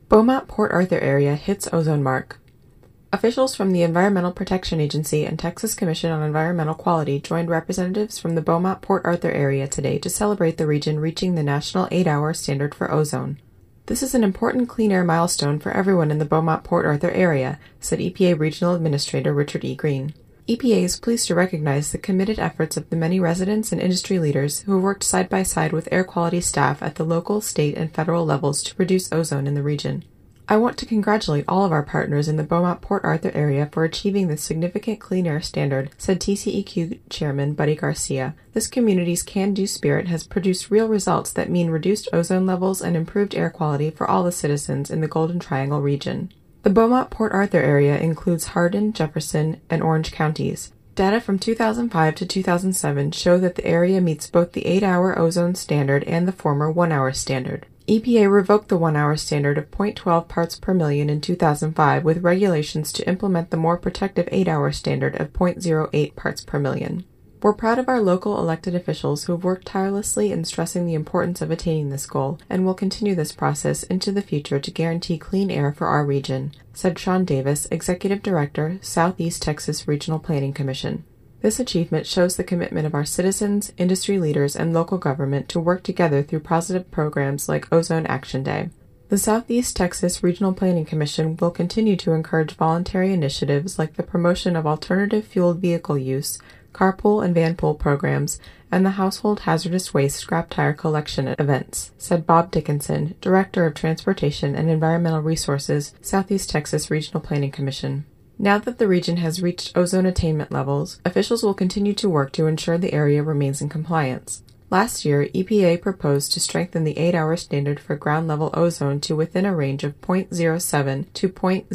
Beaumont Port Arthur area hits ozone mark. Officials from the Environmental Protection Agency and Texas Commission on Environmental Quality joined representatives from the Beaumont Port Arthur area today to celebrate the region reaching the national 8-hour standard for ozone. This is an important clean air milestone for everyone in the Beaumont Port Arthur area, said EPA Regional Administrator Richard E. Green. EPA is pleased to recognize the committed efforts of the many residents and industry leaders who have worked side by side with air quality staff at the local, state, and federal levels to reduce ozone in the region. I want to congratulate all of our partners in the Beaumont Port Arthur area for achieving this significant clean air standard, said TCEQ Chairman Buddy Garcia. This community's can-do spirit has produced real results that mean reduced ozone levels and improved air quality for all the citizens in the Golden Triangle region. The Beaumont Port Arthur area includes Hardin, Jefferson, and Orange counties. Data from 2005 to 2007 show that the area meets both the 8-hour ozone standard and the former 1-hour standard. EPA revoked the 1-hour standard of 0.12 parts per million in 2005 with regulations to implement the more protective 8-hour standard of 0.08 parts per million. We're proud of our local elected officials who have worked tirelessly in stressing the importance of attaining this goal, and will continue this process into the future to guarantee clean air for our region, said Sean Davis, Executive Director, Southeast Texas Regional Planning Commission. This achievement shows the commitment of our citizens, industry leaders, and local government to work together through positive programs like Ozone Action Day. The Southeast Texas Regional Planning Commission will continue to encourage voluntary initiatives like the promotion of alternative fueled vehicle use, carpool and vanpool programs, and the household hazardous waste scrap tire collection events, said Bob Dickinson, Director of Transportation and Environmental Resources, Southeast Texas Regional Planning Commission. Now that the region has reached ozone attainment levels, officials will continue to work to ensure the area remains in compliance. Last year, EPA proposed to strengthen the 8-hour standard for ground-level ozone to within a range of 0.07 to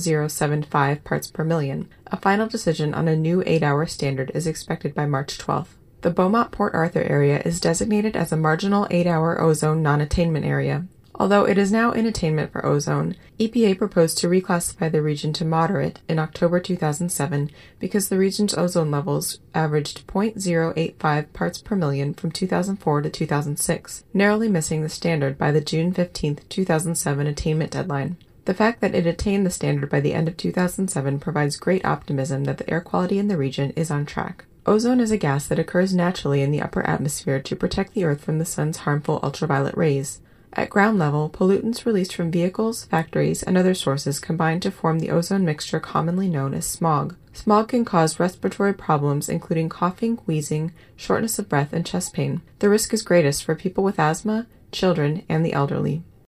0.075 parts per million. A final decision on a new 8-hour standard is expected by March 12th. The Beaumont Port Arthur area is designated as a marginal 8-hour ozone non-attainment area. Although it is now in attainment for ozone, EPA proposed to reclassify the region to moderate in October 2007 because the region's ozone levels averaged 0.085 parts per million from 2004 to 2006, narrowly missing the standard by the June 15, 2007 attainment deadline. The fact that it attained the standard by the end of 2007 provides great optimism that the air quality in the region is on track. Ozone is a gas that occurs naturally in the upper atmosphere to protect the Earth from the sun's harmful ultraviolet rays. At ground level, pollutants released from vehicles, factories, and other sources combine to form the ozone mixture commonly known as smog. Smog can cause respiratory problems including coughing, wheezing, shortness of breath, and chest pain. The risk is greatest for people with asthma, children, and the elderly.